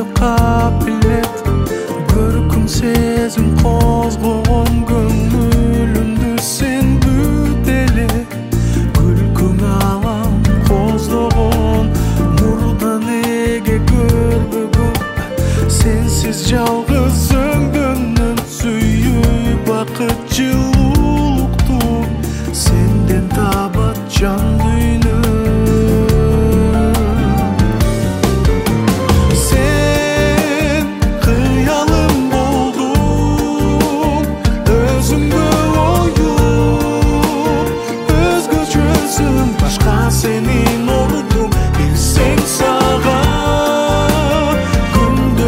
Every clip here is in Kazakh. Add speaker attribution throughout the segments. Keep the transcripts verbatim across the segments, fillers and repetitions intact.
Speaker 1: көзді қапилет көркің сезім қозғаған көңілімді сен бүт эле күлкің алам қоздаған мурда неге көрбөгөм сенсиз жалгыз өңгөнүм сүйүү бакыт жылуулукту сенден табат жан дүйнө сен кыялым болдуң өзүңгө оюп өзгөчөсүң башка сенин ордуң билсең сага күндө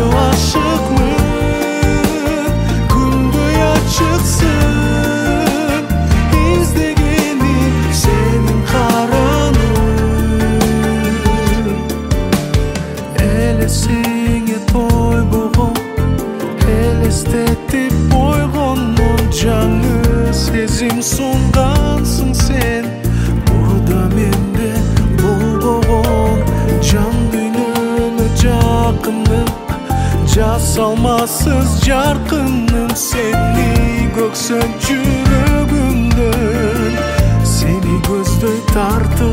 Speaker 1: ашыкмын күндөй ачыксың издегеним сенин караның элесиңе тойбогон элестетип койгондон жаңы сезим сунгансың сен мурда менде болгон жан дүйнөмө жакыным жасалмасыз жаркыным сени көксөм жүрөгүмдөн сени көздөй тартып